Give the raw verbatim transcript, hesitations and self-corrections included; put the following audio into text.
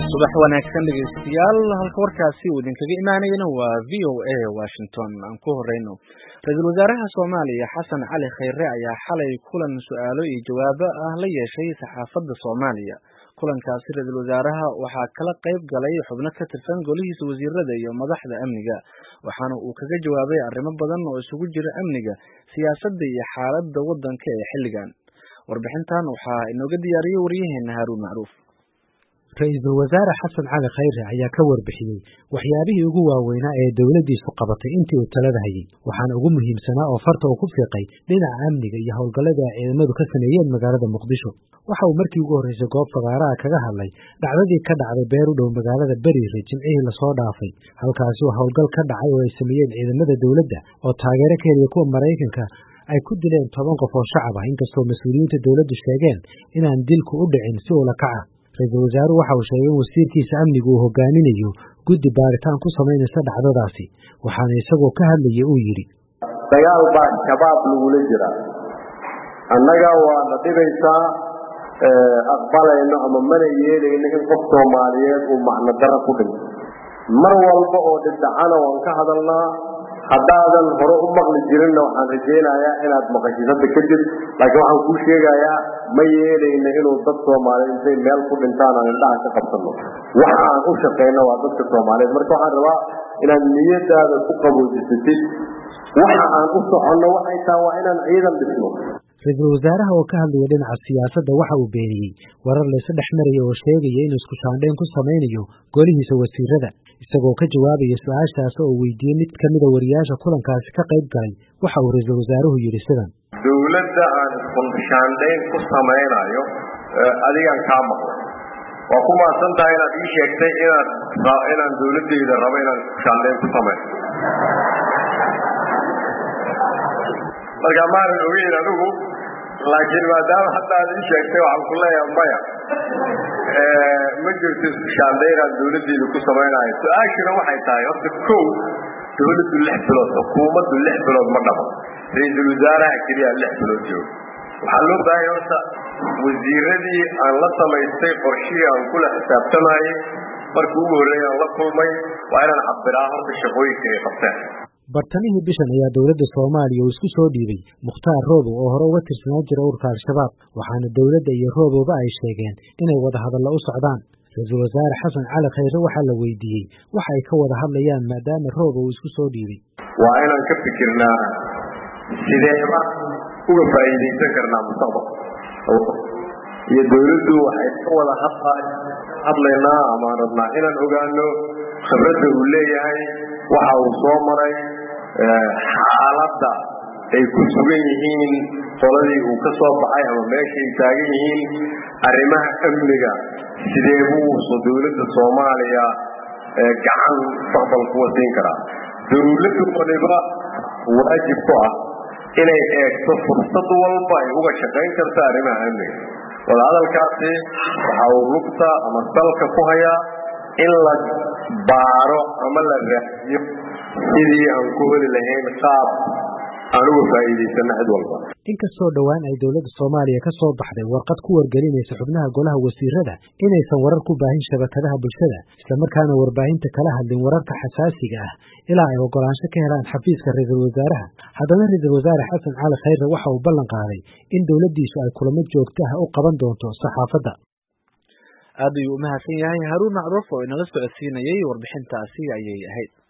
subax wanaagsan dhegeystayaal halka warkaasi uu idinkaga imaanayana waa v o a Washington aan ku horeyno Ra'iisul Wasaaraha Soomaaliya Xasan Cali Khayre ayaa xalay kulan su'aalo iyo jawaabo ah la yeeshay saxaafadda Soomaaliya kulankaasi Ra'iisul Wasaaraha waxaa kala qayb galay xubno ka tirsan golihiisa wasiirada iyo madaxda amniga waxaana uu kaga jawaabay arrimo badan oo isugu jira amniga siyaasadda iyo xaaladda waddanka ee xilligan warbixintan waxaa inooga diyaariyay wariyaheena Haruun Macruuf Ra'iisul Wasaare Xasan Cali Khayre ayaa ka warbixiyay waxyaabihii ugu waaweynaa ee dawladdiisu qabatay intii uu talada hayay waxaana ugu muhiimsanaa oo farta uu ku fiiqay dhinaca amniga iyo howlgallada ay ciidamadu ka sameeyeen magaalada Muqdisho waxa uu markii ugu horreysay goob fagaaraha kaga hadlay dhacdadii ka dhacday beer u dhow magaalada Bariire Jimcihii la soo dhaafay halkaasi oo howlgal ka dhacay oo ay sameeyeen ciidamada dawladda oo taageero ka helaya kuwa Mareykanka ay ku dileen toban qof oo shacab ah inkastoo mas'uuliyiinta dawladdu sheegeen inaan dilku u dhicin si ula kac ah Ra'iisul Wasaaruhu waxa uu sheegay in wasiirkiisa amnigu uu hogaaminayo guddi baaritaan ku sameynaysa dhacdadaasi waxaana isagoo ka hadlayay uu yiri dagaal baa shabaab lagula jira annaga waa la dhibaysaa aqbalayno ama mana yeelayno in qof Soomaaliyeed uu macna dara ku dhinto mar walba oo dhacana waan ka hadalnaa haddaadan hore u maqli jirinna waxaan rajaynayaa inaad maqashidada kadib laakiin waxaan kuu sheegayaa ma yeelayno inuu dad Soomaaliyeed intay meel ku dhintaan aan indhaha ka qabsano waxa aan u shaqeyno waa dadka Soomaaliyeed marka waxaan rabaa inaad niyadaada ku qaboojisatid waxa aan u soconno waxay tahay waa inaan ciidan dhisno Ra'iisul Wasaaraha oo ka hadlaya dhinaca siyaasadda waxa uu beeniyay warar la isdhex maraya oo sheegaya in isku shaandhayn ku sameynayo golihiisa wasiirada isagoo ka jawaabaya su'aashaas oo weydiiyay mid ka mid ah wariyaasha kulankaasi ka qayb galay waxa uu Ra'iisul Wasaaruhu yiri sidan dawladda aan isku shaandhayn ku sameynayo adigan ka maqlay waa kuma santahay inaad ii sheegtay inaad inaan dawladdeeda rabo inaan isku shaandhayn ku sameeyo marka maaran ogeyn anigu laakiin maadaama hadda aad ii sheegtay waxaan ku leeyahay maya ma jirto shaandhayn dawladdeedu ku samaynayo su-aashuna waxay tahay horta kow dawladdu lix bilood xukuumaddu lix bilood ma dhabo ra'iisul wasaaraha keliya lix bilood joogo waxaa loo baahay horta wasiiradii aan la samaystay qorshihii aan kula xisaabtamayay markii ugu horreeyay aan la kulmay waa inaan cabbiraa horta shaqooyinka ay qabteen bartamihii bishan ayaa dawladda Soomaaliya uu isku soo dhiibay Mukhtaar Roobo oo hore uga tirsanaa jiray ururka Al-Shabaab waxaana dawladda iyo Rooboba ay sheegeen inay wada hadal u socdaan Ra'iisul Wasaare Xasan Cali Khayre waxa la weydiiyay waxa ay ka wada hadlayaan maadaama Roobo uu isku soo dhiibay waa inaan ka fikirnaa sideeba uga faa'iideysan karnaa mustaqbalka iyo dawladdu waxay ka wada hadlaynaa ama rabnaa inaan ogaano khibradda uu leeyahay waxa uu soo maray xaaladda ay ku sugan yihiin qoladii uu ka soo baxay ama meeshay taagan yihiin arrimaha amniga sidee buu soo dawladda Soomaaliya gacan mustaqbal ku wasiin karaa dawladdu waliba waajib ku ah inay eegto fursad walba ay uga shaqayn karto arrimaha amniga wada hadalkaasi waxa uu lugta ama dalka ku hayaa in la baaro ama la raadiyo sidii aan ku heli lahayn qaab aan uga faa'iideysano cid walba inkastoo dhowaan ay dawladda Soomaaliya ka soo baxday warqad ku wargelinaysa xubnaha golaha wasiirada inaysan warar ku baahin shabakadaha bulshada isla markaana warbaahinta kala hadlin wararka xasaasiga ah ilaa ay ogolaansho ka helaan xafiiska Ra'iisul Wasaaraha haddana Ra'iisul Wasaare Xasan Cali Khayre waxa uu ballan qaaday in dawladdiisu ay kulamo joogto ah u qaban doonto saxaafadda aad ayuu u mahadsan yahay Haruun Macruuf oo inala socodsiinayay warbixintaasi ayay ahayd